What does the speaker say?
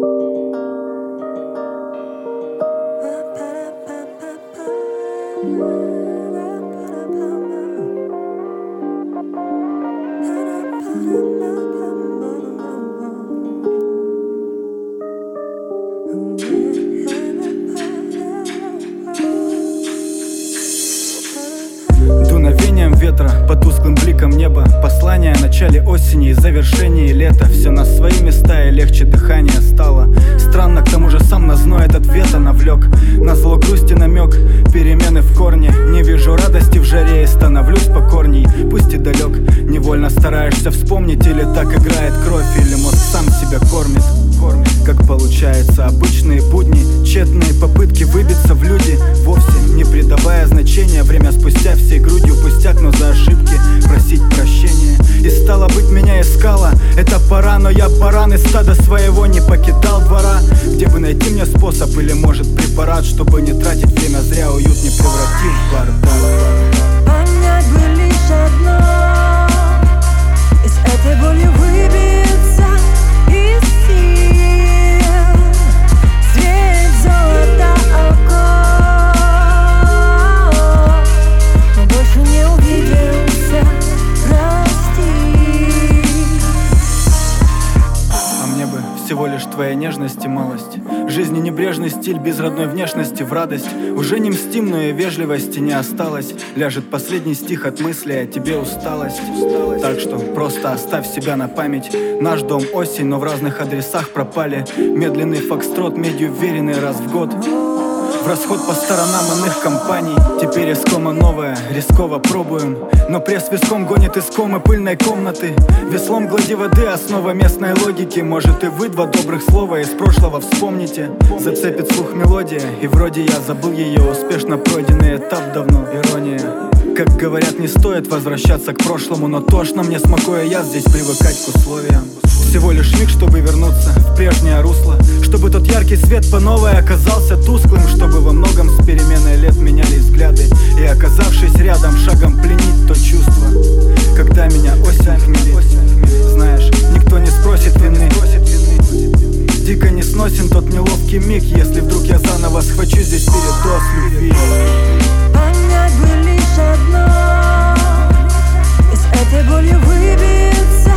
Дуновением ветра, по тусклым бликам неба, послание о начале осени и завершении лета. Все на свои места и легче дыхание стало. Странно, к тому же сам на зной этот вето навлек. Назло грусти намек, перемены в корне. Не вижу радости в жаре и становлюсь покорней. Пусть и далек, невольно стараешься вспомнить. Или так играет кровь, или мозг сам себя кормит. Как получается, обычные будни, тщетные попытки выбиться в люди, вовсе не придавая значения. Время спустя всей грудью пустяк, но за ошибки просить прощения. И стало быть, меня искала эта пора, но я баран из стада своего не покидал двора. Где бы найти мне способ или может препарат, чтобы не тратить время зря, уют не превратив в бардак. Понять бы лишь одно: из этой боли выбиться из сил. Свет золота окон, но больше не увидимся, прости. А мне бы всего лишь твоя нежность и малость, жизни небрежный стиль без родной внешности в радость. Уже не мстим, но и вежливости не осталось. Ляжет последний стих от мысли о тебе усталость. Так что просто оставь себя на память. Наш дом осень, но в разных адресах пропали. Медленный фокстрот, медью вверенный раз в год. В расход по сторонам иных компаний. Теперь искома новая, рисково пробуем. Но пресс виском гонит из комы пыльной комнаты. Веслом глади воды, основа местной логики. Может и вы два добрых слова из прошлого вспомните. Зацепит слух мелодия, и вроде я забыл ее. Успешно пройденный этап давно, ирония. Как говорят, не стоит возвращаться к прошлому, но тошно мне, смакуя я здесь привыкать к условиям. Всего лишь миг, чтобы вернуться в прежнее русло, чтобы тот яркий свет по новой оказался тусклым, чтобы во многом с переменой лет менялись взгляды, и оказавшись рядом, шагом пленить то чувство, когда меня осень хмелит. Знаешь, никто не спросит вины. Дико не сносен тот неловкий миг, если вдруг я заново схвачу здесь передоз любви. Понять бы лишь одно: из этой боли выбиться